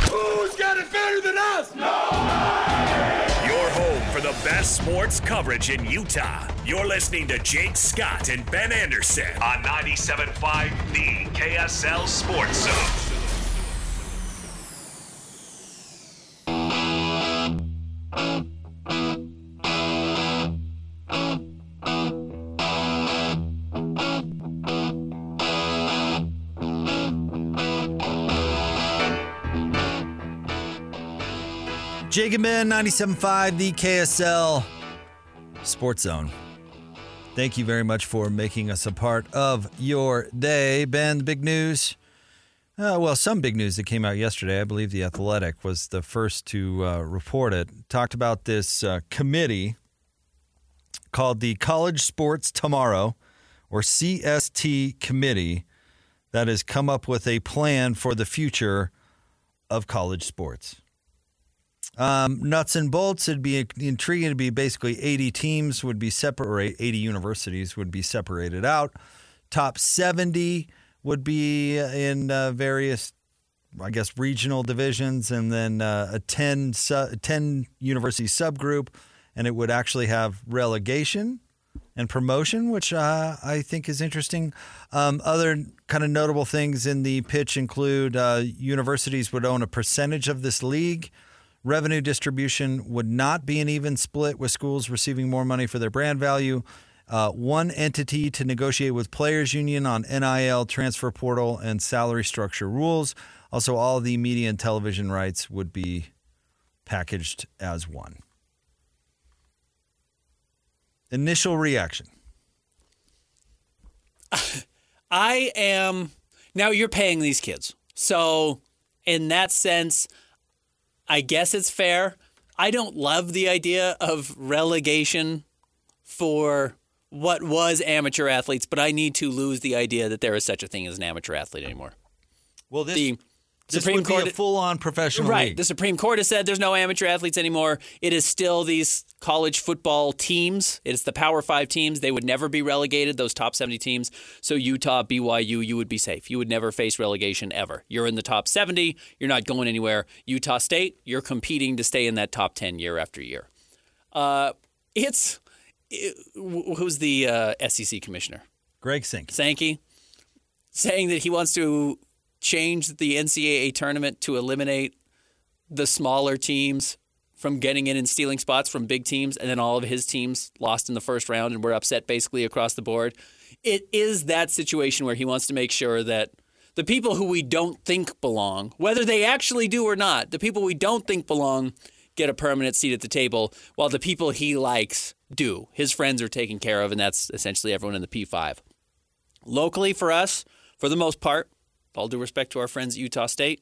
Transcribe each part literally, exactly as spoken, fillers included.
Who's got it better than us? Nobody! Your home for the best sports coverage in Utah. You're listening to Jake Scott and Ben Anderson on ninety-seven point five The K S L Sports Zone. Jake and Ben, ninety-seven point five The K S L Sports Zone. Thank you very much for making us a part of your day. Ben, the big news, uh, well, some big news that came out yesterday. I believe The Athletic was the first to uh, report it. Talked about this uh, committee called the College Sports Tomorrow, or C S T Committee, that has come up with a plan for the future of college sports. Um, nuts and bolts, it'd be intriguing to be basically eighty teams would be separate, eighty universities would be separated out. Top seventy would be in uh, various, I guess, regional divisions, and then uh, a ten, su- ten university subgroup, and it would actually have relegation and promotion, which uh, I think is interesting. Um, other kind of notable things in the pitch include uh, universities would own a percentage of this league. Revenue distribution would not be an even split, with schools receiving more money for their brand value. Uh, one entity to negotiate with players' union on N I L, transfer portal, and salary structure rules. Also, all the media and television rights would be packaged as one. Initial reaction. I am... Now, you're paying these kids. So, in that sense... I guess it's fair. I don't love the idea of relegation for what was amateur athletes, but I need to lose the idea that there is such a thing as an amateur athlete anymore. Well, this, the this Supreme would Court, be a full-on professional right, league. The Supreme Court has said there's no amateur athletes anymore. It is still these college football teams. It's the Power Five teams. They would never be relegated, those top seventy teams. So Utah, B Y U, you would be safe. You would never face relegation ever. You're in the top seventy. You're not going anywhere. Utah State, you're competing to stay in that top ten year after year. Uh, it's it, who's the uh, S E C commissioner? Greg Sankey. Sankey saying that he wants to change the N C double A tournament to eliminate the smaller teams from getting in and stealing spots from big teams, and then all of his teams lost in the first round and were upset basically across the board. It is that situation where he wants to make sure that the people who we don't think belong, whether they actually do or not, the people we don't think belong get a permanent seat at the table, while the people he likes do. His friends are taken care of, and that's essentially everyone in the P five. Locally for us, for the most part, all due respect to our friends at Utah State,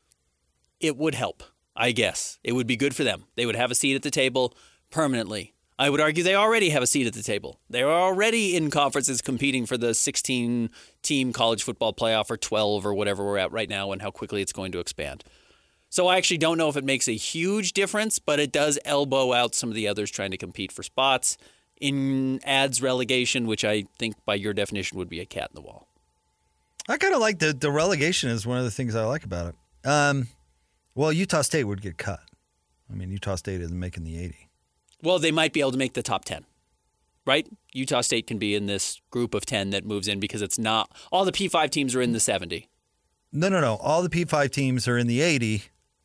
it would help, I guess. It would be good for them. They would have a seat at the table permanently. I would argue they already have a seat at the table. They are already in conferences competing for the sixteen-team college football playoff, or twelve, or whatever we're at right now, and how quickly it's going to expand. So I actually don't know if it makes a huge difference, but it does elbow out some of the others trying to compete for spots. In adds relegation, which I think by your definition would be a cat in the wall. I kind of like the, the relegation is one of the things I like about it. Um, well, Utah State would get cut. I mean, Utah State isn't making the eighty. Well, they might be able to make the top ten, right? Utah State can be in this group of ten that moves in because it's not – all the P five teams are in the seventy. No, no, no. All the P five teams are in the eighty,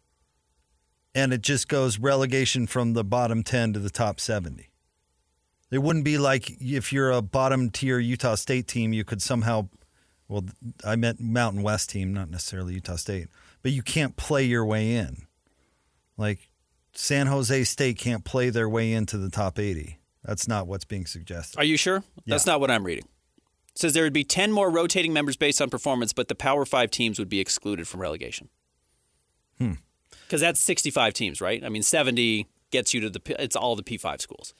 and it just goes relegation from the bottom ten to the top seventy. It wouldn't be like if you're a bottom-tier Utah State team, you could somehow – well, I meant Mountain West team, not necessarily Utah State. But you can't play your way in. Like, San Jose State can't play their way into the top eighty. That's not what's being suggested. Are you sure? Yeah. That's not what I'm reading. It says there would be ten more rotating members based on performance, but the Power Five teams would be excluded from relegation. Hmm. Because that's sixty-five teams, right? I mean, seventy gets you to the – it's all the P five schools.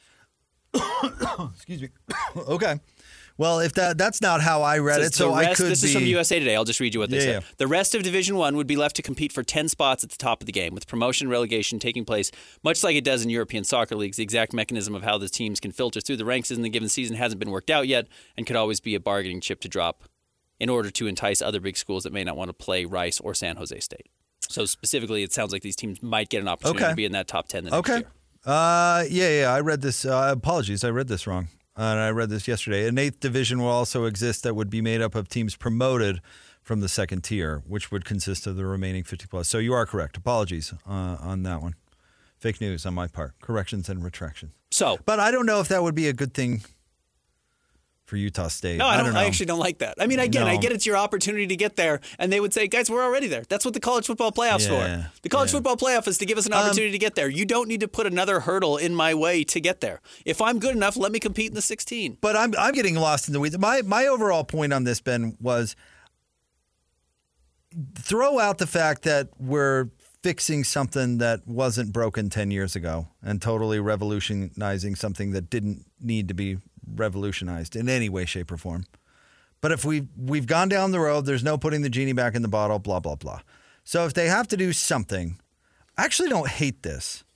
Excuse me. Okay. Well, if that that's not how I read it, so rest, I could This be, is from U S A Today. I'll just read you what they Yeah, said. yeah. The rest of Division One would be left to compete for ten spots at the top of the game, with promotion and relegation taking place much like it does in European soccer leagues. The exact mechanism of how the teams can filter through the ranks in the given season hasn't been worked out yet, and could always be a bargaining chip to drop in order to entice other big schools that may not want to play Rice or San Jose State. So specifically, it sounds like these teams might get an opportunity Okay. to be in that top ten the next Okay. year. Uh, yeah, yeah. I read this. Uh, apologies, I read this wrong. Uh, and I read this yesterday. An eighth division will also exist that would be made up of teams promoted from the second tier, which would consist of the remaining fifty plus. So you are correct. Apologies uh, on that one. Fake news on my part. Corrections and retractions. So, But I don't know if that would be a good thing for Utah State. no, I don't. I, don't know. I actually don't like that. I mean, again, I No. get it's your opportunity to get there, and they would say, "Guys, we're already there." That's what the college football playoffs Yeah, for. The college yeah. football playoff is to give us an Um, opportunity to get there. You don't need to put another hurdle in my way to get there. If I'm good enough, let me compete in the sixteen. But I'm I'm getting lost in the weeds. My my overall point on this, Ben, was throw out the fact that we're fixing something that wasn't broken ten years ago and totally revolutionizing something that didn't need to be revolutionized in any way, shape, or form. But if we've, we've gone down the road, there's no putting the genie back in the bottle, blah, blah, blah. So if they have to do something, I actually don't hate this.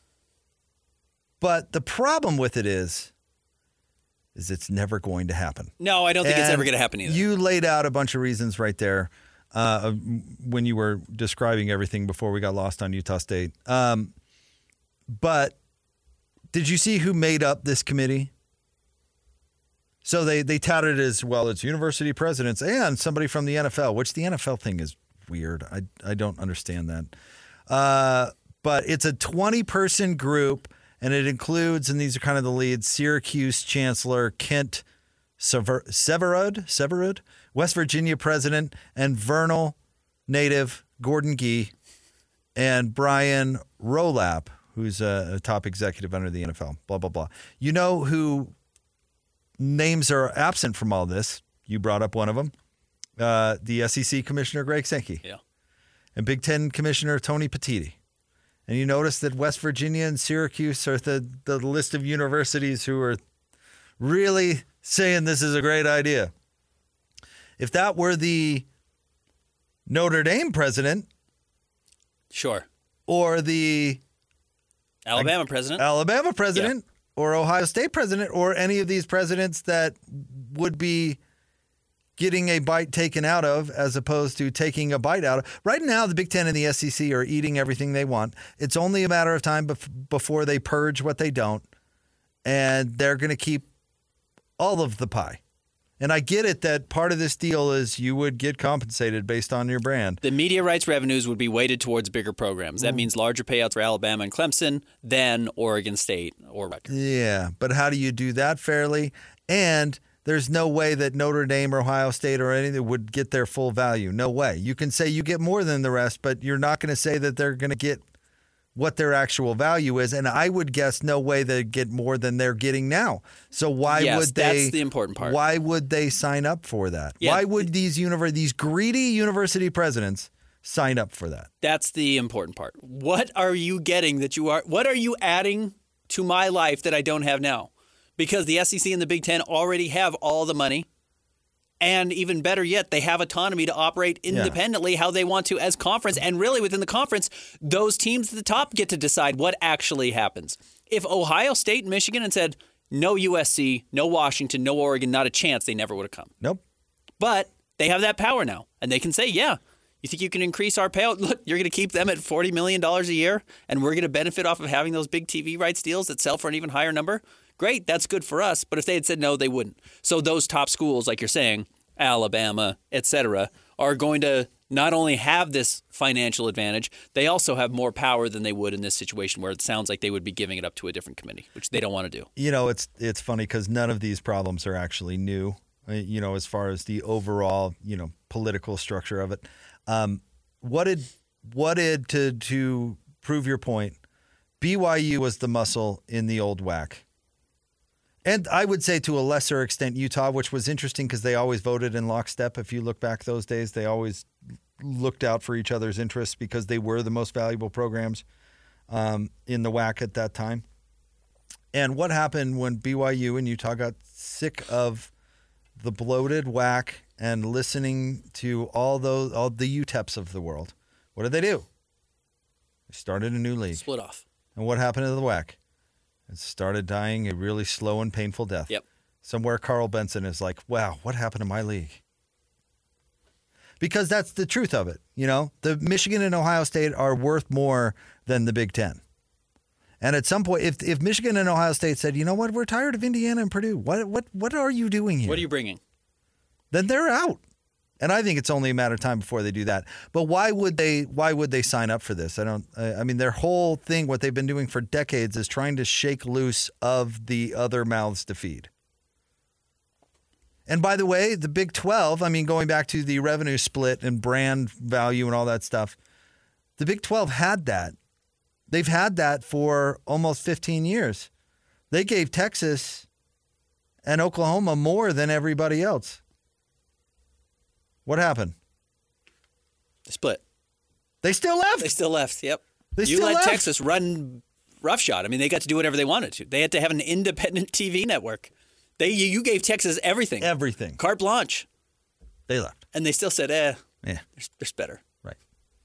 But the problem with it is, is it's never going to happen. No, I don't think it's And ever going to happen either. You laid out a bunch of reasons right there uh, when you were describing everything before we got lost on Utah State. Um, but did you see who made up this committee? So they, they touted it as, well, it's university presidents and somebody from the N F L, which the N F L thing is weird. I, I don't understand that. Uh, but it's a twenty-person group, and it includes, and these are kind of the leads, Syracuse Chancellor Kent Sever- Severud, Severud, West Virginia president, and Vernal native Gordon Gee, and Brian Rolap, who's a, a top executive under the N F L, blah, blah, blah. You know who names are absent from all this? You brought up one of them, uh, the S E C Commissioner Greg Sankey. Yeah. And Big Ten Commissioner Tony Petitti. And you notice that West Virginia and Syracuse are the, the list of universities who are really saying this is a great idea. If that were the Notre Dame president Sure. or the Alabama president. Alabama president or Ohio State president or any of these presidents that would be getting a bite taken out of as opposed to taking a bite out of. Right now, the Big Ten and the S E C are eating everything they want. It's only a matter of time bef- before they purge what they don't, and they're going to keep all of the pie. And I get it that part of this deal is you would get compensated based on your brand. The media rights revenues would be weighted towards bigger programs. That means larger payouts for Alabama and Clemson than Oregon State or Rutgers. Yeah, but how do you do that fairly? And there's no way that Notre Dame or Ohio State or anything would get their full value. No way. You can say you get more than the rest, but you're not going to say that they're going to get what their actual value is. And I would guess no way they'd get more than they're getting now. So why Yes, would they? that's the important part. Why would they sign up for that? Yeah. Why would these univer- these greedy university presidents sign up for that? That's the important part. What are you getting that you are? What are you adding to my life that I don't have now? Because the S E C and the Big Ten already have all the money. And even better yet, they have autonomy to operate independently how they want to as conference. And really within the conference, those teams at the top get to decide what actually happens. If Ohio State and Michigan had said, no U S C, no Washington, no Oregon, not a chance, they never would have come. Nope. But they have that power now. And they can say, yeah, you think you can increase our payout? Look, you're going to keep them at forty million dollars a year, and we're going to benefit off of having those big T V rights deals that sell for an even higher number? Great, that's good for us. But if they had said no, they wouldn't. So those top schools, like you're saying, Alabama, et cetera, are going to not only have this financial advantage, they also have more power than they would in this situation where it sounds like they would be giving it up to a different committee, which they don't want to do. You know, it's it's funny because none of these problems are actually new, uh, you know, as far as the overall, you know, political structure of it. Um, what did, what did, to, to prove your point, B Y U was the muscle in the old W A C. And I would say to a lesser extent Utah, which was interesting because they always voted in lockstep. If you look back those days, they always looked out for each other's interests because they were the most valuable programs um, in the W A C at that time. And what happened when B Y U and Utah got sick of the bloated W A C and listening to all those all the U T E Ps of the world? What did they do? They started a new league. Split off. And what happened to the W A C? It started dying a really slow and painful death. Yep. Somewhere Carl Benson is like, wow, what happened to my league? because that's the truth of it. You know, the Michigan and Ohio State are worth more than the Big Ten. And at some point, if if Michigan and Ohio State said, you know what, we're tired of Indiana and Purdue. What what what are you doing here? What are you bringing? Then they're out. And I think it's only a matter of time before they do that. But why would they? Why would they sign up for this? I don't. I mean, their whole thing, what they've been doing for decades, is trying to shake loose of the other mouths to feed. And by the way, the Big twelve. I mean, going back to the revenue split and brand value and all that stuff, the Big twelve had that. They've had that for almost fifteen years. They gave Texas and Oklahoma more than everybody else. What happened? They split. They still left. They still left, yep. They you still let left. Texas run roughshod. I mean, they got to do whatever they wanted to. They had to have an independent T V network. They You you gave Texas everything. Everything. Carte blanche. They left. And they still said, eh, Yeah. there's, there's better. Right.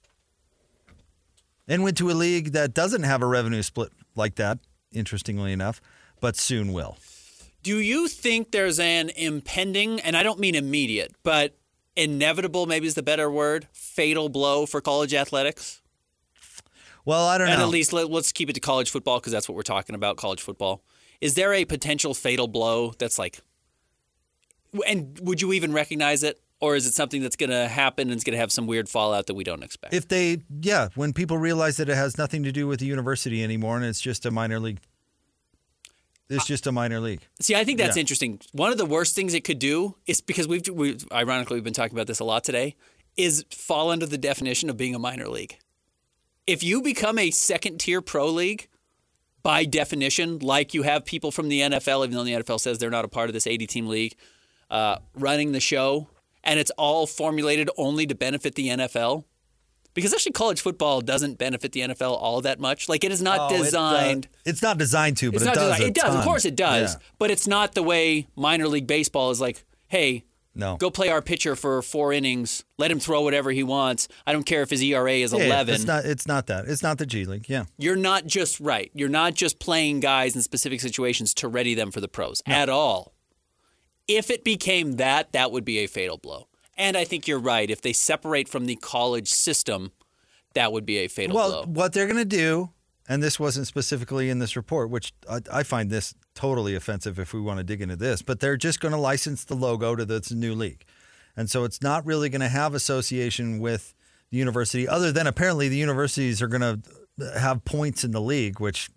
And went to a league that doesn't have a revenue split like that, interestingly enough, but soon will. Do you think there's an impending, and I don't mean immediate, but inevitable, maybe is the better word, fatal blow for college athletics? Well, I don't and know. at least let, let's keep it to college football because that's what we're talking about, college football. Is there a potential fatal blow that's like, and would you even recognize it? Or is it something that's going to happen and it's going to have some weird fallout that we don't expect? If they, yeah, when people realize that it has nothing to do with the university anymore and it's just a minor league. It's just a minor league. See, I think that's Yeah. interesting. One of the worst things it could do is because we've, we've, ironically, we've been talking about this a lot today, is fall under the definition of being a minor league. If you become a second-tier pro league, by definition, like you have people from the N F L, even though the N F L says they're not a part of this eighty-team league, uh, running the show, and it's all formulated only to benefit the N F L, because actually college football doesn't benefit the N F L all that much. Like it is not Oh, it, uh, designed. it's not designed to, but It's it not does. designed. a It does. Of ton. course it does. Yeah. But it's not the way minor league baseball is like, hey, No. go play our pitcher for four innings. Let him throw whatever he wants. I don't care if his E R A is Yeah, eleven. It's not. It's not that. It's not the G League. Yeah. You're not just right. You're not just playing guys in specific situations to ready them for the pros at all. If it became that, that would be a fatal blow. And I think you're right. If they separate from the college system, that would be a fatal Well, blow. what they're going to do, and this wasn't specifically in this report, which I, I find this totally offensive if we want to dig into this, but they're just going to license the logo to this new league. And so it's not really going to have association with the university, other than apparently the universities are going to have points in the league, which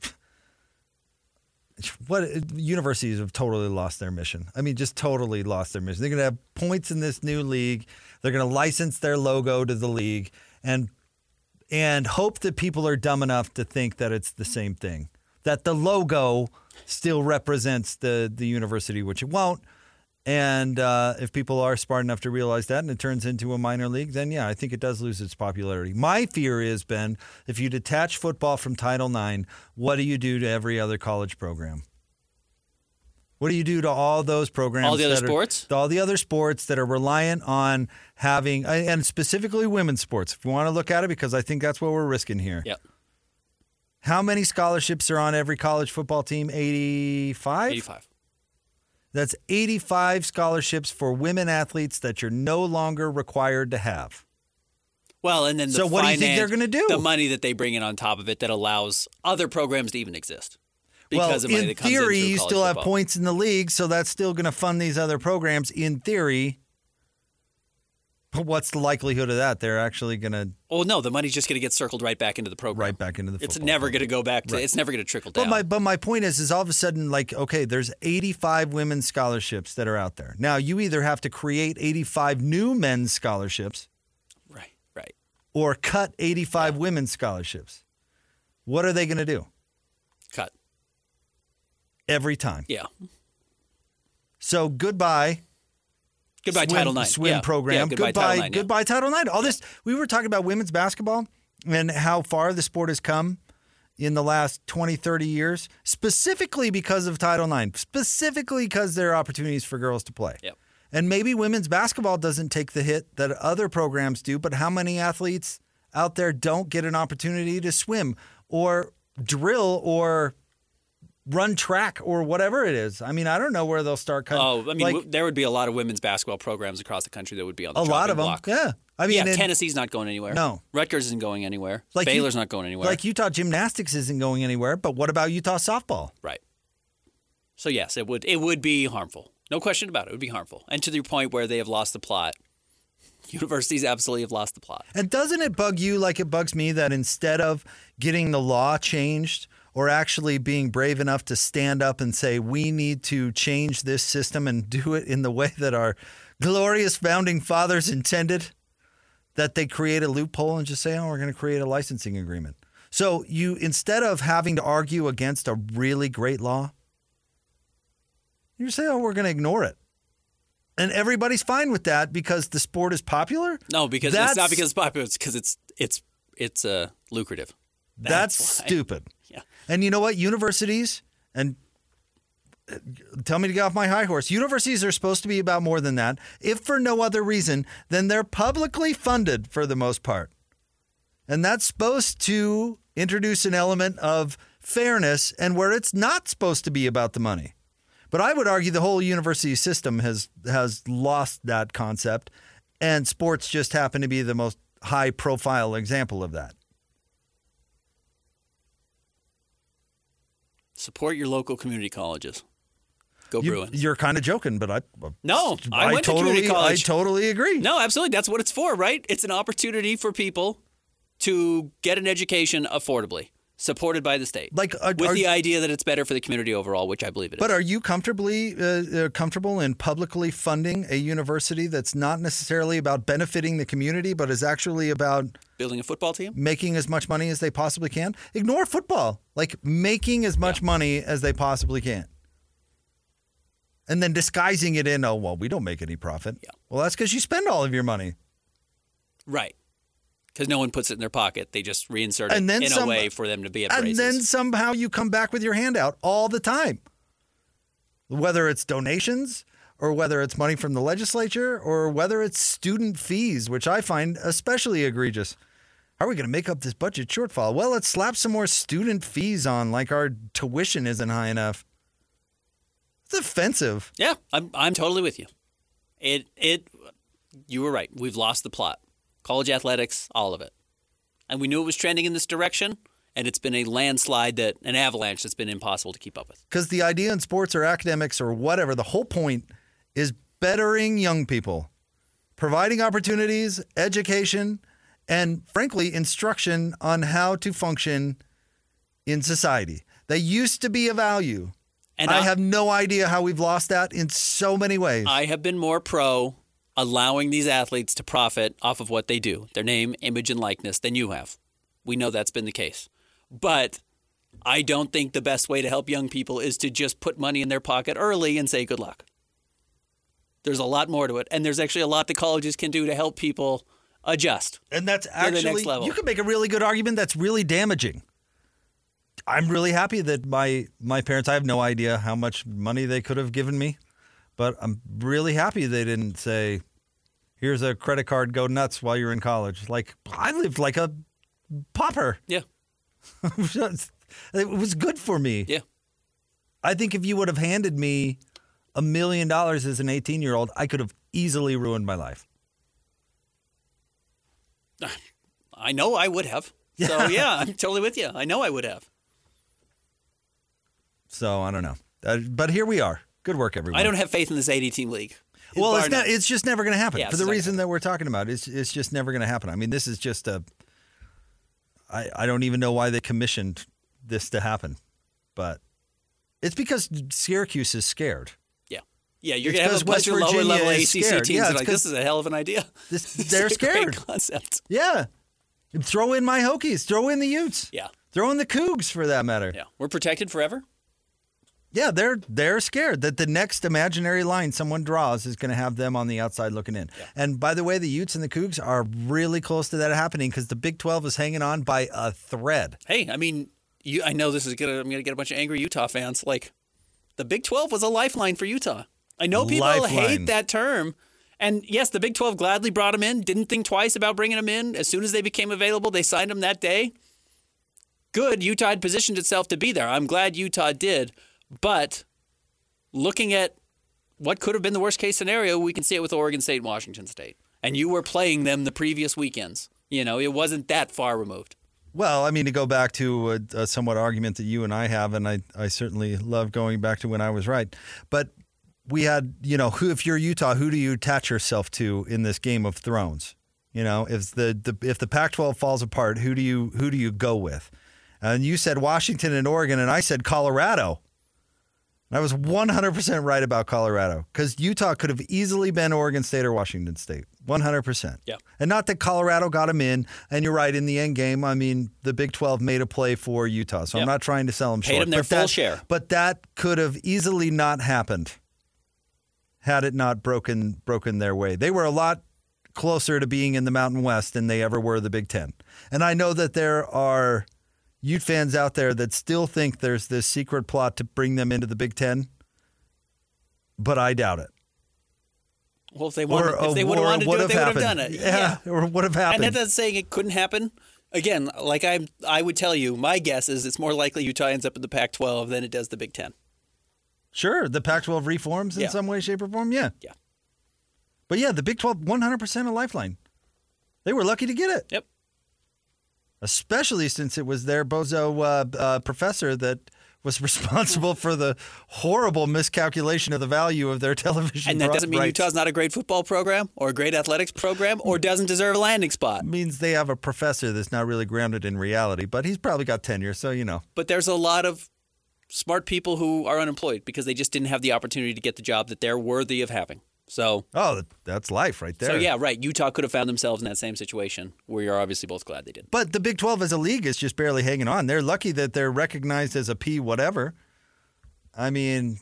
what universities have totally lost their mission. I mean, just totally lost their mission. They're going to have points in this new league. They're going to license their logo to the league and and hope that people are dumb enough to think that it's the same thing, that the logo still represents the, the university, which it won't. And uh, if people are smart enough to realize that and it turns into a minor league, then, yeah, I think it does lose its popularity. My fear is, Ben, if you detach football from Title nine, what do you do to every other college program? What do you do to all those programs? All the other that are- sports? to all the other sports that are reliant on having, and specifically women's sports, if you want to look at it, because I think that's what we're risking here. Yep. How many scholarships are on every college football team? eighty-five? eighty-five. That's eighty-five scholarships for women athletes that you're no longer required to have. Well, and then the So what do you think finance- they're gonna do? The money that they bring in on top of it that allows other programs to even exist. Because well, of money in that comes theory, in through you college still have football. points in the league, so that's still going to fund these other programs in theory. But what's the likelihood of that? They're actually going to Well, no, the money's just going to get circled right back into the program. right back into the It's football never program. going to go back to. Right. It's never going to trickle But down. my but my point is is all of a sudden, like, okay, there's eighty-five women's scholarships that are out there. Now you either have to create eighty-five new men's scholarships right, right. or cut eighty-five women's scholarships. What are they going to do? Cut. Every time. Yeah. So goodbye. Goodbye, swim, Title nine. swim yeah. program. Yeah, goodbye, goodbye, Title nine. yeah. goodbye, Title nine. All this we were talking about women's basketball and how far the sport has come in the last twenty, thirty years, specifically because of Title nine, specifically because there are opportunities for girls to play. Yep. And maybe women's basketball doesn't take the hit that other programs do, but how many athletes out there don't get an opportunity to swim or drill or run track or whatever it is. I mean, I don't know where they'll start cutting. Oh, I mean, like, w- there would be a lot of women's basketball programs across the country that would be on the a lot of them. block. Yeah. I mean, yeah, and, Tennessee's not going anywhere. No. Rutgers isn't going anywhere. Like Baylor's you- not going anywhere. like Utah gymnastics isn't going anywhere, but what about Utah softball? Right. So yes, it would it would be harmful. No question about it. It would be harmful. And to the point where they have lost the plot. Universities absolutely have lost the plot. And doesn't it bug you like it bugs me that instead of getting the law changed or actually being brave enough to stand up and say, we need to change this system and do it in the way that our glorious founding fathers intended, that they create a loophole and just say, oh, we're going to create a licensing agreement. So you, instead of having to argue against a really great law, you say, oh, we're going to ignore it. And everybody's fine with that because the sport is popular? No, because That's- it's not because it's popular. It's because it's it's it's uh, lucrative. That's, That's why. stupid. Yeah. And you know what? Universities, and uh, tell me to get off my high horse, universities are supposed to be about more than that, if for no other reason than they're publicly funded for the most part. And that's supposed to introduce an element of fairness and where it's not supposed to be about the money. But I would argue the whole university system has has lost that concept, and sports just happen to be the most high-profile example of that. Support your local community colleges. Go You, Bruins. you're kind of joking, but I No, I went to totally, community college. I totally agree. No, absolutely. That's what it's for, right? It's an opportunity for people to get an education affordably, supported by the state. Like, are- with are- the idea that it's better for the community overall, which I believe it is. But are you comfortably uh, uh, comfortable in publicly funding a university that's not necessarily about benefiting the community, but is actually about Building a football team? making as much money as they possibly can? Ignore football. Like making as much Yeah. money as they possibly can. And then disguising it in, oh, well, we don't make any profit. Yeah. Well, that's because you spend all of your money. Right. Because no one puts it in their pocket. They just reinsert it And then in some- a way for them to be at And braces. then somehow you come back with your hand out all the time. Whether it's donations or whether it's money from the legislature or whether it's student fees, which I find especially egregious. How are we going to make up this budget shortfall? Well, let's slap some more student fees on, like our tuition isn't high enough. It's offensive. Yeah, I'm I'm totally with you. It it you were right. We've lost the plot. College athletics, all of it. And we knew it was trending in this direction, and it's been a landslide that an avalanche that's been impossible to keep up with. Because the idea in sports or academics or whatever, the whole point is bettering young people, providing opportunities, education, and frankly, instruction on how to function in society. They used to be a value. And I I- have no idea how we've lost that in so many ways. I have been more pro allowing these athletes to profit off of what they do, their name, image, and likeness, than you have. We know that's been the case. But I don't think the best way to help young people is to just put money in their pocket early and say good luck. There's a lot more to it. And there's actually a lot that colleges can do to help people adjust. and that's the actually, next level. you can make a really good argument that's really damaging. I'm really happy that my my parents, I have no idea how much money they could have given me, but I'm really happy they didn't say, here's a credit card, go nuts while you're in college. Like, I lived like a pauper. Yeah. It was good for me. Yeah. I think if you would have handed me a million dollars as an eighteen-year-old, I could have easily ruined my life. I know I would have. So, yeah, I'm totally with you. I know I would have. So, I don't know. Uh, but here we are. Good work, everyone. I don't have faith in this eighty-team league. Well, Bar it's not, none. it's just never going to happen Yeah, for it's the not reason gonna that we're talking about. It's it's just never going to happen. I mean, this is just a. I I don't even know why they commissioned this to happen, but it's because Syracuse is scared. Yeah. Yeah, you're It's going to have a 'cause West bunch of lower Virginia level is A C C scared. teams Yeah, that are it's like, 'cause this is a hell of an idea. This, This they're is a great scared. concept. Yeah, throw in my Hokies, throw in the Utes, Yeah. throw in the Cougs for that matter. Yeah. We're protected forever. Yeah, they're they're scared that the next imaginary line someone draws is going to have them on the outside looking in. Yeah. And by the way, the Utes and the Cougs are really close to that happening because the Big twelve is hanging on by a thread. Hey, I mean, you, I know this is gonna. I'm gonna get a bunch of angry Utah fans. Like, the Big twelve was a lifeline for Utah. I know people Lifeline. hate that term, and yes, the Big twelve gladly brought him in. Didn't think twice about bringing him in. As soon as they became available, they signed him that day. good. Utah had positioned itself to be there. I'm glad Utah did. But looking at what could have been the worst case scenario, we can see it with Oregon State and Washington State. And you were playing them the previous weekends. You know, it wasn't that far removed. Well, I mean, to go back to a, a somewhat argument that you and I have, and I, I certainly love going back to when I was right. But we had, you know, who if you're Utah, who do you attach yourself to in this Game of Thrones? You know, if the, the if the Pac twelve falls apart, who do you who do you go with? And you said Washington and Oregon, and I said Colorado. And I was one hundred percent right about Colorado because Utah could have easily been Oregon State or Washington State. one hundred percent. Yeah. And not that Colorado got them in. And you're right, in the end game, I mean, the Big twelve made a play for Utah. So yep. I'm not trying to sell them Paid short. them their but full that, share. But that could have easily not happened had it not broken broken their way. They were a lot closer to being in the Mountain West than they ever were the Big Ten. And I know that there are Ute fans out there that still think there's this secret plot to bring them into the Big Ten, but I doubt it. Well, if they wanted, Or, if they or would have wanted to do it, they would have done it. Yeah, Yeah. or would have happened. And that's not saying it couldn't happen. Again, like I I would tell you, my guess is it's more likely Utah ends up in the Pac twelve than it does the Big Ten. Sure, the Pac twelve reforms in Yeah. some way, shape, or form, yeah. Yeah. But yeah, the Big twelve, one hundred percent a lifeline. They were lucky to get it. Yep. Especially since it was their bozo uh, uh, professor that was responsible for the horrible miscalculation of the value of their television And that doesn't mean rights. Utah's not a great football program or a great athletics program or doesn't deserve a landing spot. Means they have a professor that's not really grounded in reality, but he's probably got tenure, so you know. But there's a lot of smart people who are unemployed because they just didn't have the opportunity to get the job that they're worthy of having. So, Oh, that's life right there. so yeah, right. Utah could have found themselves in that same situation where you're obviously both glad they did. But the Big twelve as a league is just barely hanging on. They're lucky that they're recognized as a P whatever. I mean,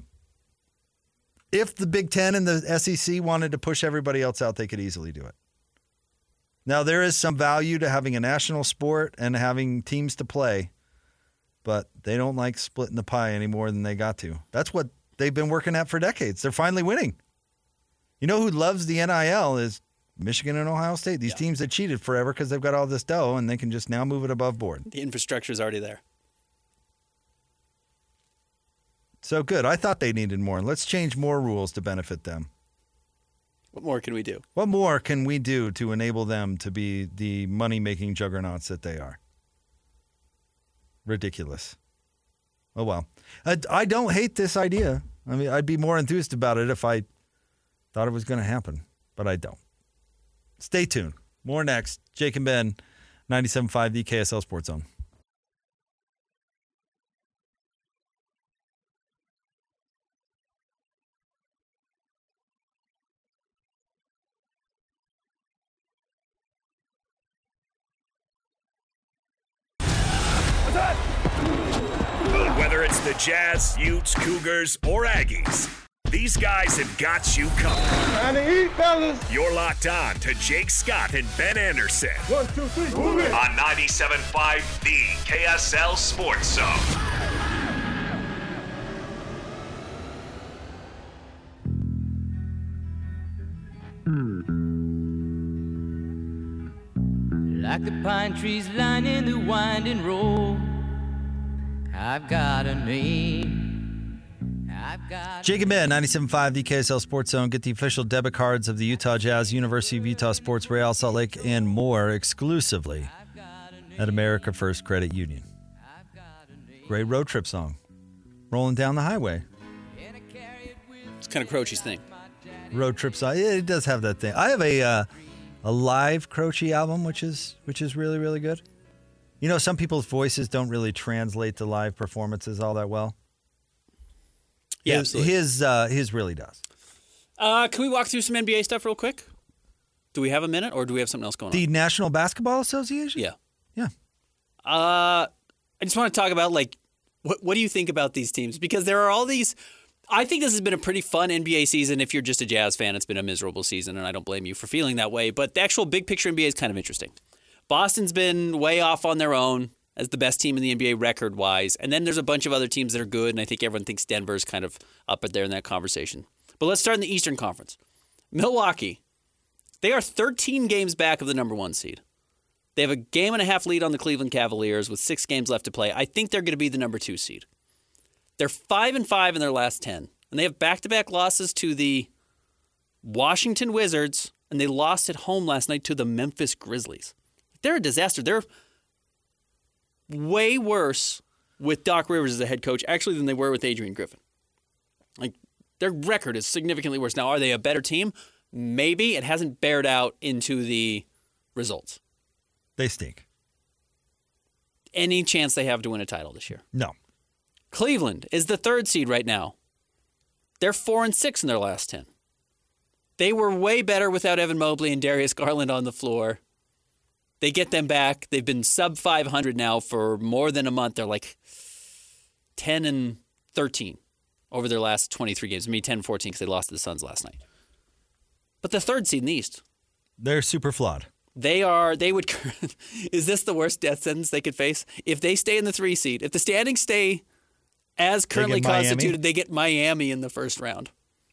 if the Big Ten and the S E C wanted to push everybody else out, they could easily do it. Now, there is some value to having a national sport and having teams to play, but they don't like splitting the pie any more than they got to. That's what they've been working at for decades. They're finally winning. You know who loves the N I L is Michigan and Ohio State. These Yeah. teams that cheated forever because they've got all this dough and they can just now move it above board. The infrastructure is already there. So good. I thought they needed more. Let's change more rules to benefit them. What more can we do? What more can we do to enable them to be the money-making juggernauts that they are? Ridiculous. Oh, well. I, I don't hate this idea. I mean, I'd be more enthused about it if I thought it was going to happen, but I don't. Stay tuned. More next. Jake and Ben, ninety-seven point five, the K S L Sports Zone. Whether it's the Jazz, Utes, Cougars, or Aggies, these guys have got you covered. Time to eat, fellas. You're locked on to Jake Scott and Ben Anderson One, two, three, move it. on ninety-seven point five, the K S L Sports Zone. Like the pine trees lining the winding road, I've got a name. I've got Jake and Ben, ninety-seven point five, the K S L Sports Zone. Get the official debit cards of the Utah Jazz, University of Utah Sports, Real Salt Lake, and more exclusively at America First Credit Union. Great road trip song. Rolling down the highway. It's kind of Croce's thing. Road trip song. Yeah, it does have that thing. I have a uh, a live Croce album, which is which is really, really good. You know, some people's voices don't really translate to live performances all that well. Yeah, his absolutely. his, uh, his really does. Uh, can we walk through some N B A stuff real quick? Do we have a minute, or do we have something else going The on? National Basketball Association? Yeah. Yeah. Uh, I just want to talk about, like, what what do you think about these teams? Because there are all these. I think this has been a pretty fun N B A season. If you're just a Jazz fan, it's been a miserable season, and I don't blame you for feeling that way. But the actual big picture N B A is kind of interesting. Boston's been way off on their own as the best team in the N B A record-wise. And then there's a bunch of other teams that are good, and I think everyone thinks Denver's kind of up there in that conversation. But let's start in the Eastern Conference. Milwaukee, they are thirteen games back of the number one seed. They have a game and a half lead on the Cleveland Cavaliers with six games left to play. I think they're going to be the number two seed. They're five and five in their last ten, and they have back-to-back losses to the Washington Wizards, and they lost at home last night to the Memphis Grizzlies. They're a disaster. They're way worse with Doc Rivers as the head coach, actually, than they were with Adrian Griffin. Like, their record is significantly worse. Now, are they a better team? Maybe. It hasn't bared out into the results. They stink. Any chance they have to win a title this year? No. Cleveland is the third seed right now. They're four and six in their last ten. They were way better without Evan Mobley and Darius Garland on the floor. They get them back. They've been sub five hundred now for more than a month. They're like ten and thirteen over their last twenty-three games. Maybe ten and fourteen because they lost to the Suns last night. But the third seed in the East. They're super flawed. They are, they would, is this the worst death sentence they could face? If they stay in the three seed, if the standings stay as currently They get Miami? constituted, they get Miami in the first round.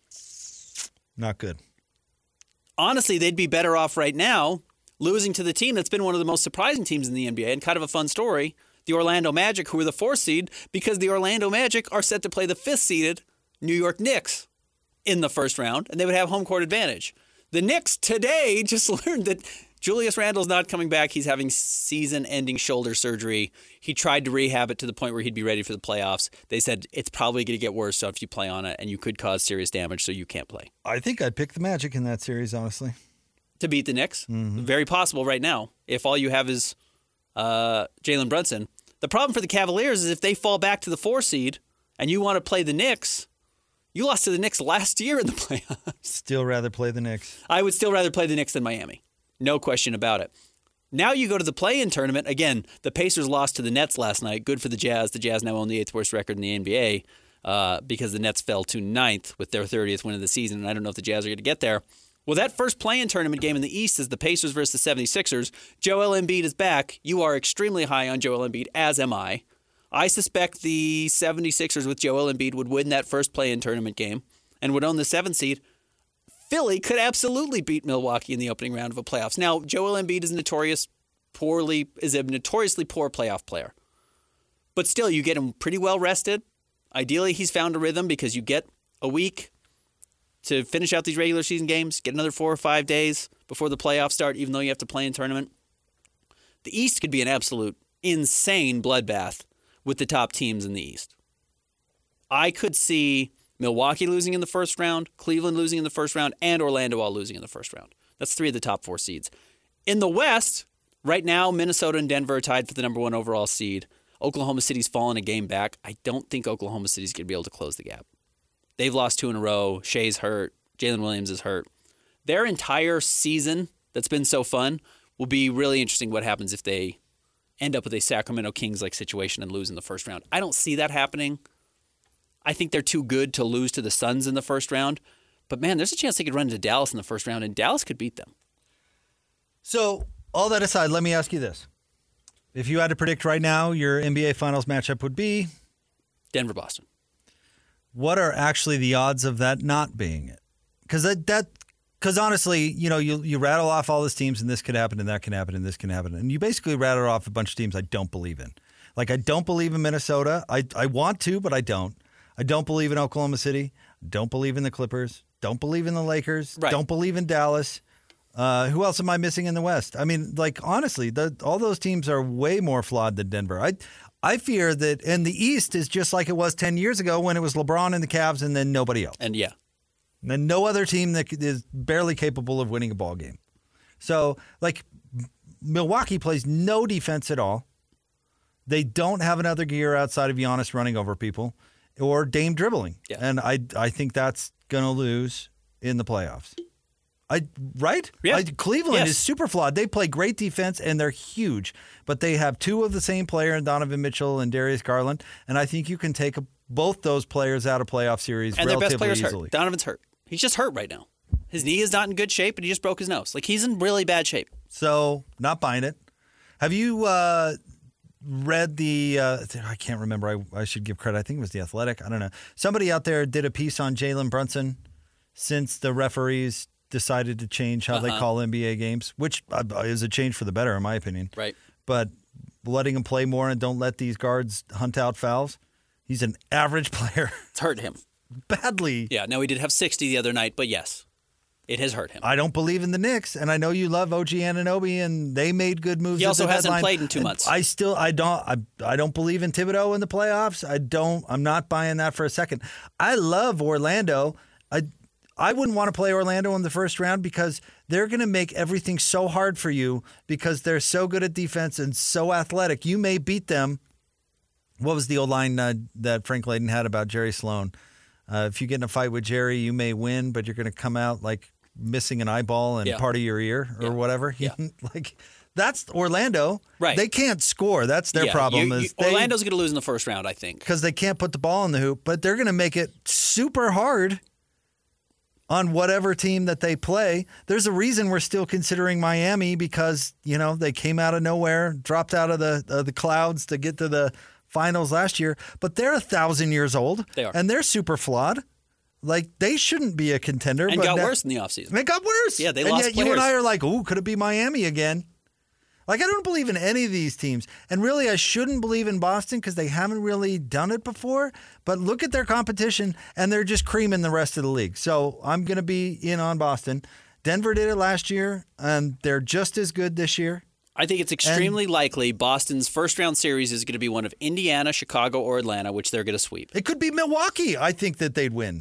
Not good. Honestly, they'd be better off right now losing to the team that's been one of the most surprising teams in the N B A and kind of a fun story, the Orlando Magic, who are the fourth seed, because the Orlando Magic are set to play the fifth seeded New York Knicks in the first round, and they would have home court advantage. The Knicks today just learned that Julius Randle's not coming back. He's having season-ending shoulder surgery. He tried to rehab it to the point where he'd be ready for the playoffs. They said it's probably going to get worse so if you play on it, and you could cause serious damage, so you can't play. I think I'd pick the Magic in that series, honestly. To beat the Knicks? Mm-hmm. Very possible right now, if all you have is uh, Jalen Brunson. The problem for the Cavaliers is if they fall back to the four seed and you want to play the Knicks, you lost to the Knicks last year in the playoffs. Still rather play the Knicks. I would still rather play the Knicks than Miami. No question about it. Now you go to the play-in tournament. Again, the Pacers lost to the Nets last night. Good for the Jazz. The Jazz now own the eighth worst record in the N B A uh, because the Nets fell to ninth with their thirtieth win of the season, and I don't know if the Jazz are going to get there. Well, that first play-in tournament game in the East is the Pacers versus the seventy-sixers. Joel Embiid is back. You are extremely high on Joel Embiid, as am I. I suspect the seventy-sixers with Joel Embiid would win that first play-in tournament game and would own the seventh seed. Philly could absolutely beat Milwaukee in the opening round of a playoffs. Now, Joel Embiid is notorious poorly is a notoriously poor playoff player. But still, you get him pretty well rested. Ideally, he's found a rhythm because you get a week to finish out these regular season games, get another four or five days before the playoffs start, even though you have to play in tournament. The East could be an absolute insane bloodbath with the top teams in the East. I could see Milwaukee losing in the first round, Cleveland losing in the first round, and Orlando all losing in the first round. That's three of the top four seeds. In the West, right now, Minnesota and Denver are tied for the number one overall seed. Oklahoma City's fallen a game back. I don't think Oklahoma City's going to be able to close the gap. They've lost two in a row. Shea's hurt. Jalen Williams is hurt. Their entire season that's been so fun will be really interesting what happens if they end up with a Sacramento Kings-like situation and lose in the first round. I don't see that happening. I think they're too good to lose to the Suns in the first round. But, man, there's a chance they could run into Dallas in the first round, and Dallas could beat them. So, all that aside, let me ask you this. If you had to predict right now, your N B A Finals matchup would be? Denver-Boston. What are actually the odds of that not being it? Because that, that, because honestly, you know, you you rattle off all these teams, and this could happen, and that can happen, and this can happen, and you basically rattle off a bunch of teams I don't believe in. Like, I don't believe in Minnesota. I I want to, but I don't. I don't believe in Oklahoma City. Don't believe in the Clippers. Don't believe in the Lakers. Right. Don't believe in Dallas. Uh, who else am I missing in the West? I mean, like, honestly, the, all those teams are way more flawed than Denver. I I fear that, and the East is just like it was ten years ago when it was LeBron and the Cavs and then nobody else. And, yeah. And then no other team that is barely capable of winning a ball game. So, like, Milwaukee plays no defense at all. They don't have another gear outside of Giannis running over people or Dame dribbling. Yeah. And I I think that's going to lose in the playoffs. I Right? Yeah. I, Cleveland Yes. is super flawed. They play great defense, and they're huge. But they have two of the same player in Donovan Mitchell and Darius Garland. And I think you can take a, both those players out of playoff series And their relatively best player's easily. hurt. Donovan's hurt. He's just hurt right now. His knee is not in good shape, and he just broke his nose. Like, he's in really bad shape. So, not buying it. Have you uh, read the, uh, I can't remember, I, I should give credit, I think it was The Athletic, I don't know. Somebody out there did a piece on Jalen Brunson since the referees decided to change how they Uh-huh. call N B A games, which uh, is a change for the better, in my opinion. Right. But letting him play more and don't let these guards hunt out fouls. He's an average player. It's hurt him. Badly. Yeah, now he did have sixty the other night, but yes, it has hurt him. I don't believe in the Knicks, and I know you love O G Anunoby, and they made good moves. He at also the hasn't deadline. played in two months. I still, I don't, I, I don't believe in Thibodeau in the playoffs. I don't. I'm not buying that for a second. I love Orlando. I, I wouldn't want to play Orlando in the first round because they're going to make everything so hard for you because they're so good at defense and so athletic. You may beat them. What was the old line uh, that Frank Layden had about Jerry Sloan? Uh, if you get in a fight with Jerry, you may win, but you're going to come out like missing an eyeball and Yeah. part of your ear or Yeah. whatever. Yeah. Like that's Orlando. Right. They can't score. That's their Yeah, problem. you- you- is they, Orlando's going to lose in the first round, I think. because they can't put the ball in the hoop, but they're going to make it super hard on whatever team that they play. There's a reason we're still considering Miami because, you know, they came out of nowhere, dropped out of the uh, the clouds to get to the finals last year, but they're a thousand years old. They are. And they're super flawed. Like, they shouldn't be a contender. And but got now- worse in the offseason. It got worse. Yeah, they and lost yet you and players. I are like, ooh, could it be Miami again? Like, I don't believe in any of these teams. And really, I shouldn't believe in Boston because they haven't really done it before. But look at their competition, and they're just creaming the rest of the league. So I'm going to be in on Boston. Denver did it last year, and they're just as good this year. I think it's extremely likely Boston's first round series is going to be one of Indiana, Chicago, or Atlanta, which they're going to sweep. It could be Milwaukee. I think that they'd win.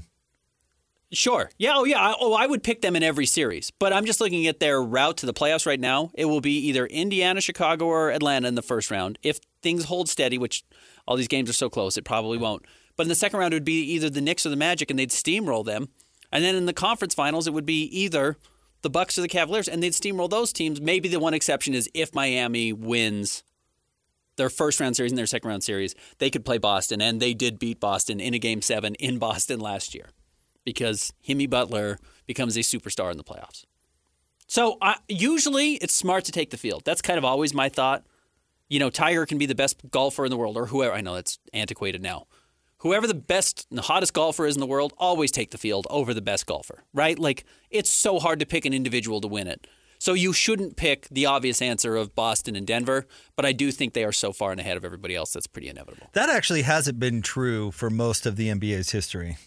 Sure. Yeah. Oh, yeah. I- Oh, I would pick them in every series. But I'm just looking at their route to the playoffs right now. It will be either Indiana, Chicago, or Atlanta in the first round. If things hold steady, which all these games are so close, it probably won't. But in the second round, it would be either the Knicks or the Magic, and they'd steamroll them. And then in the conference finals, it would be either the Bucks or the Cavaliers, and they'd steamroll those teams. Maybe the one exception is if Miami wins their first round series and their second round series, they could play Boston, and they did beat Boston in a game seven in Boston last year because Jimmy Butler becomes a superstar in the playoffs. So uh, usually it's smart to take the field. That's kind of always my thought. You know, Tiger can be the best golfer in the world, or whoever. I know that's antiquated now. Whoever the best, the hottest golfer is in the world, always take the field over the best golfer, right? Like, it's so hard to pick an individual to win it. So you shouldn't pick the obvious answer of Boston and Denver, but I do think they are so far and ahead of everybody else that's pretty inevitable. That actually hasn't been true for most of the N B A's history.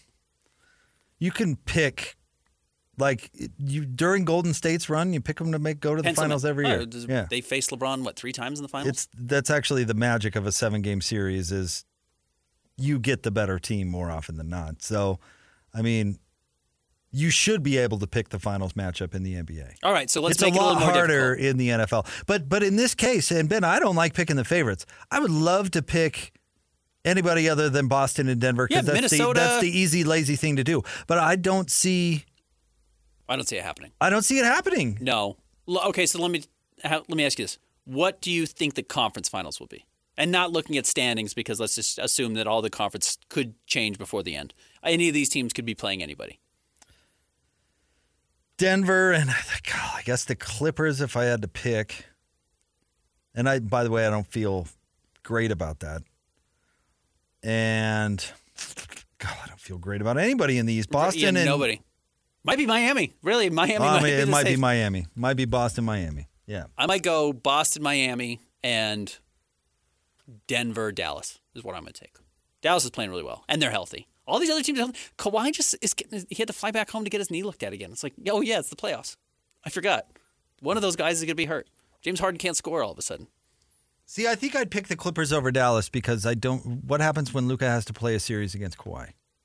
You can pick, like, you during Golden State's run, you pick them to make go to the Pencil finals them. every Oh, year. does- Yeah. They faced LeBron, what, three times in the finals? It's that's actually the magic of a seven-game series is you get the better team more often than not. So, I mean, you should be able to pick the finals matchup in the N B A. All right, so let's It's make a it a lot little more harder difficult. in the N F L. But but in this case, and Ben, I don't like picking the favorites. I would love to pick anybody other than Boston and Denver Yeah, because that's, the, Minnesota- that's the easy, lazy thing to do. But I don't see I don't see it happening. I don't see it happening. No. L- Okay, so let me how, let me ask you this: what do you think the conference finals will be? And not looking at standings, because let's just assume that all the conference could change before the end. Any of these teams could be playing anybody. Denver and God, I guess the Clippers if I had to pick. And I by the way, I don't feel great about that. And God, I don't feel great about anybody in these. Boston Yeah, and nobody. Might be Miami. Really, Miami. Oh, I might mean, be it the might be safe- Miami. Might be Boston, Miami. Yeah. I might go Boston, Miami, and Denver, Dallas is what I'm going to take. Dallas is playing really well, and they're healthy. All these other teams are healthy. Kawhi just is getting, he had to fly back home to get his knee looked at again. It's like, oh, yeah, it's the playoffs. I forgot. One of those guys is going to be hurt. James Harden can't score all of a sudden. See, I think I'd pick the Clippers over Dallas because I don't. What happens when Luka has to play a series against Kawhi?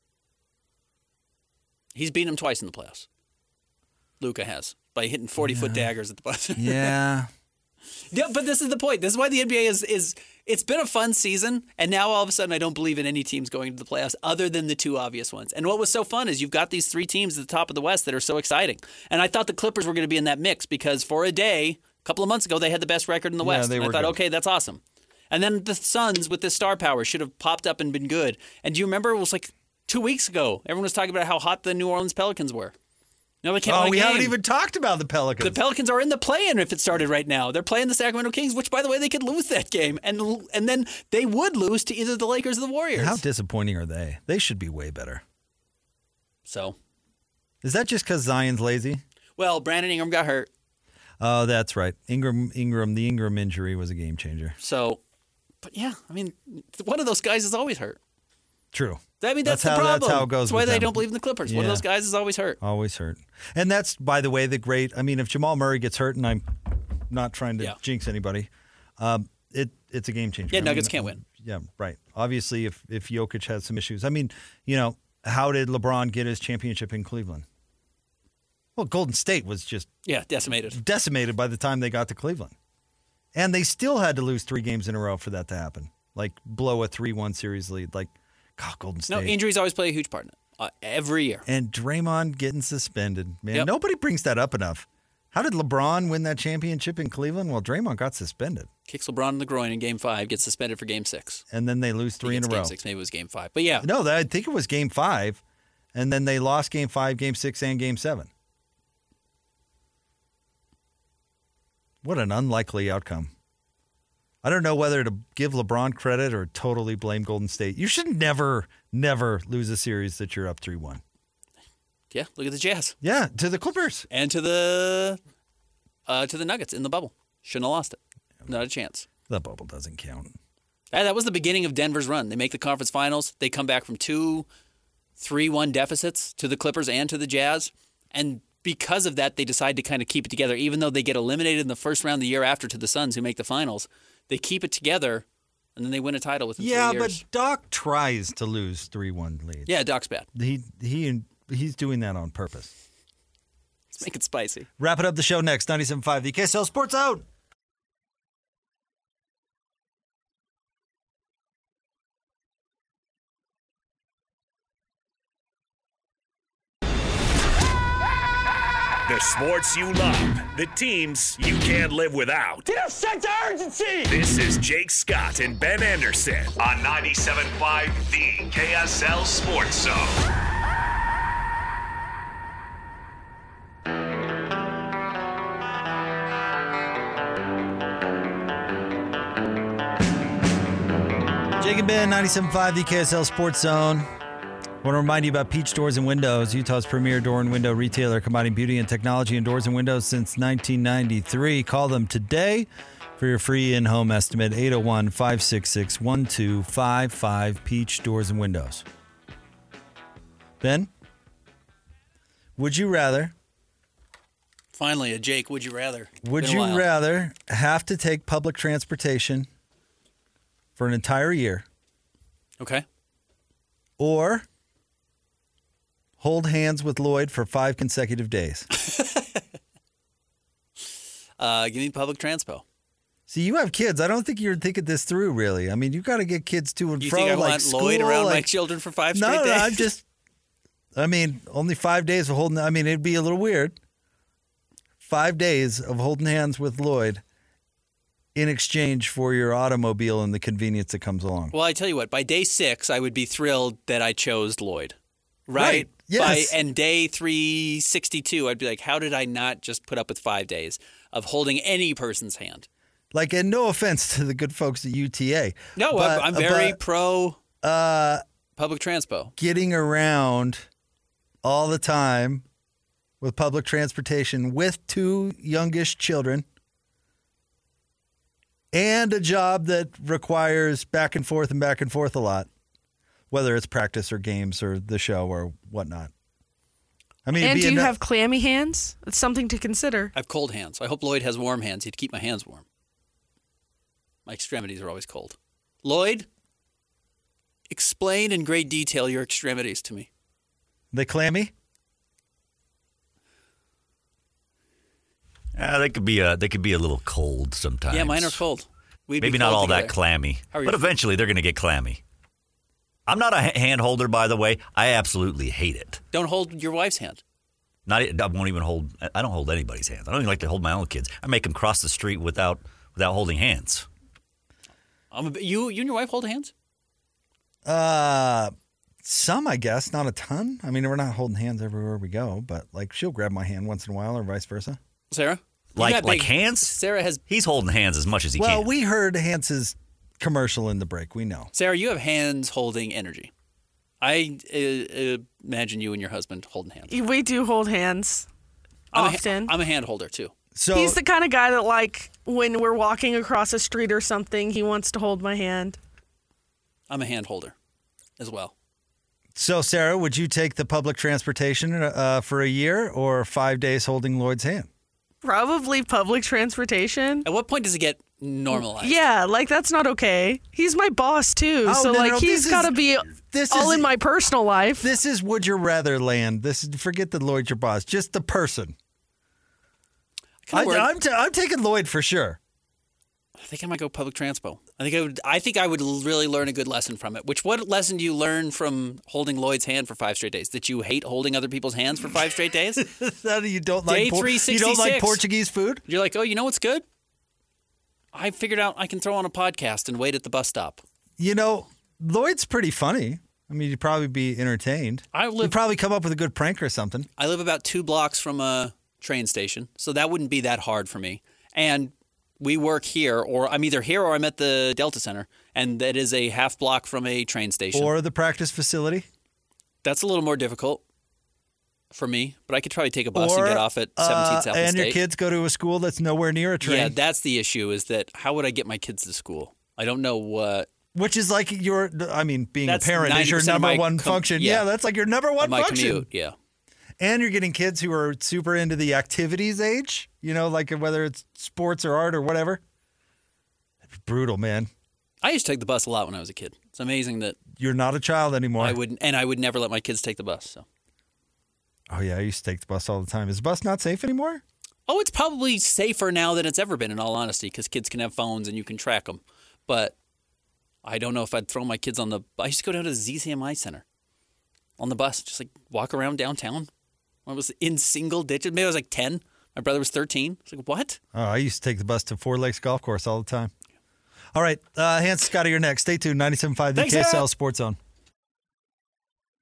He's beaten him twice in the playoffs. Luka has, by hitting forty-foot daggers at the buzzer. Yeah. Yeah, but this is the point. This is why the N B A is is it's been a fun season, and now all of a sudden I don't believe in any teams going to the playoffs other than the two obvious ones. And what was so fun is you've got these three teams at the top of the West that are so exciting. And I thought the Clippers were going to be in that mix because for a day, a couple of months ago, they had the best record in the Yeah, West. they and I were thought, good. okay, that's awesome. And then the Suns with this star power should have popped up and been good. And do you remember it was like two weeks ago, everyone was talking about how hot the New Orleans Pelicans were. No, they can't Oh, win a we haven't game. even talked about the Pelicans. The Pelicans are in the play-in if it started right now. They're playing the Sacramento Kings, which, by the way, they could lose that game. And and then they would lose to either the Lakers or the Warriors. How disappointing are they? They should be way better. So, Is that just because Zion's lazy? Well, Brandon Ingram got hurt. Oh, that's right. Ingram, Ingram, the Ingram injury was a game changer. So, but yeah, I mean, one of those guys is always hurt. True. I mean, that's, That's the how- problem. that's how it goes That's why with they them. don't believe in the Clippers. One of Yeah. those guys is always hurt. Always hurt. And that's, by the way, the great. I mean, if Jamal Murray gets hurt, and I'm not trying to Yeah. jinx anybody, um, it it's a game changer. Yeah, I Nuggets mean, can't win. Yeah, right. Obviously, if if Jokic has some issues, I mean, you know, how did LeBron get his championship in Cleveland? Well, Golden State was just Yeah, decimated. decimated by the time they got to Cleveland, and they still had to lose three games in a row for that to happen. Like blow a three one series lead. Like, God, Golden State. No, injuries always play a huge part in it. Uh, every year. And Draymond getting suspended. Man, Yep. nobody brings that up enough. How did LeBron win that championship in Cleveland? Well, Draymond got suspended. Kicks LeBron in the groin in game five, gets suspended for game six. And then they lose three He in a gets row. Game six, maybe it was game five. But yeah, No, that, I think it was game five. And then they lost game five, game six, and game seven. What an unlikely outcome. I don't know whether to give LeBron credit or totally blame Golden State. You should never, never lose a series that you're up three one. yeah, look at the Jazz. Yeah, to the Clippers. And to the uh, to the Nuggets in the bubble. Shouldn't have lost it. Not a chance. The bubble doesn't count. Ah, that was the beginning of Denver's run. They make the conference finals. They come back from two three one deficits to the Clippers and to the Jazz. And because of that, they decide to kind of keep it together. Even though they get eliminated in the first round the year after to the Suns, who make the finals, they keep it together, and then they win a title within Yeah, three but years. Doc tries to lose three one leads. Yeah, Doc's bad. He he he's doing that on purpose. Let's make it spicy. Wrap it up the show next. ninety-seven point five The K S L Sports Out. The sports you love, the teams you can't live without. Get a sense of urgency! This is Jake Scott and Ben Anderson on ninety-seven point five The K S L Sports Zone. Jake and Ben, ninety-seven point five The K S L Sports Zone. I want to remind you about Peach Doors and Windows, Utah's premier door and window retailer, combining beauty and technology in doors and windows since nineteen ninety-three. Call them today for your free in-home estimate, eight oh one, five six six, one two five five, Peach Doors and Windows. Ben, would you rather, Finally, a Jake, would you rather? would Been a you while. rather have to take public transportation for an entire year Okay. or hold hands with Lloyd for five consecutive days? Uh, give me public transpo. See, you have kids. I don't think you're thinking this through, really. I mean, you got to get kids to and You fro. think I like want school, Lloyd around my like, children for five no, straight no, days? I'm just. I mean, only five days of holding. I mean, it'd be a little weird. Five days of holding hands with Lloyd in exchange for your automobile and the convenience that comes along. Well, I tell you what, by day six, I would be thrilled that I chose Lloyd. Right? Right, yes. By, and day three sixty-two, I'd be like, how did I not just put up with five days of holding any person's hand? Like, and no offense to the good folks at U T A. No, but- I'm, I'm very but, pro uh, public transpo. getting around all the time with public transportation with two youngish children and a job that requires back and forth and back and forth a lot, whether it's practice or games or the show or whatnot. I mean, it'd And be do you eno- have clammy hands? It's something to consider. I have cold hands. I hope Lloyd has warm hands. He'd keep my hands warm. My extremities are always cold. Lloyd, explain in great detail your extremities to me. they clammy? Uh, they could be a they could be a little cold sometimes. Yeah, mine are cold. We'd be Maybe not cold all that together. clammy, How are but your feet? eventually they're going to get clammy. I'm not a ha- hand holder, by the way. I absolutely hate it. Don't hold your wife's hand. Not e, I won't even hold. I don't hold anybody's hands. I don't even like to hold my own kids. I make them cross the street without without holding hands. I'm a, bit- you, you and your wife hold hands? Uh, some, I guess, not a ton. I mean, we're not holding hands everywhere we go, but like she'll grab my hand once in a while or vice versa. Sarah? You Like got like big- hands. Sarah has He's holding hands as much as he Well, can. we heard Hans's commercial in the break. We know. Sarah, you have hands holding energy. I uh, uh, imagine you and your husband holding hands. We do hold hands. I'm often. A, I'm a hand holder too. So He's the kind of guy that, like, when we're walking across a street or something, he wants to hold my hand. I'm a hand holder as well. So, Sarah, would you take the public transportation uh, for a year or five days holding Lloyd's hand? Probably public transportation. At what point does it get normalized? Yeah, like, that's not okay. He's my boss, too. Oh, so, no, like, no, he's this got to is- be this all is- in my personal life. This is would you rather land. This is, forget the Lloyd your boss, just the person. I, Kinda worried- I'm, t- I'm taking Lloyd for sure. I think I might go public transpo. I think I would. I think I would l- really learn a good lesson from it. Which what lesson do you learn from holding Lloyd's hand for five straight days? That you hate holding other people's hands for five straight days? That you don't Day like por- three you don't like sixty-six. Portuguese food? You're like, oh, you know what's good? I figured out I can throw on a podcast and wait at the bus stop. You know, Lloyd's pretty funny. I mean, you'd probably be entertained. I You'd live. probably come up with a good prank or something. I live about two blocks from a train station, so that wouldn't be that hard for me. And we work here, or I'm either here or I'm at the Delta Center, and that is a half block from a train station. Or the practice facility. That's a little more difficult for me, but I could probably take a bus or, and get off at seventeenth uh, South And State. your kids go to a school that's nowhere near a train. Yeah, that's the issue. Is that how would I get my kids to school? I don't know what. Which is like your, I mean, being That's a parent is your ninety percent of number my one com- function. yeah. Yeah, that's like your number one my function. commute. Yeah, And you're getting kids who are super into the activities age, you know, like whether it's sports or art or whatever. Brutal, man. I used to take the bus a lot when I was a kid. It's amazing that You're not a child anymore. I would, and I would never let my kids take the bus. So, Oh, yeah, I used to take the bus all the time. Is the bus not safe anymore? oh, it's probably safer now than it's ever been. In all honesty, because kids can have phones and you can track them. But I don't know if I'd throw my kids on the. I used to go down to the Z C M I Center on the bus, just like walk around downtown. When I was in single digits, maybe I was like ten. My brother was thirteen. It's like, what? Oh, I used to take the bus to Four Lakes Golf Course all the time. All right, uh, Hans Scotty, you're next. Stay tuned. ninety-seven point five, the Thanks, K S L Ed. Sports Zone.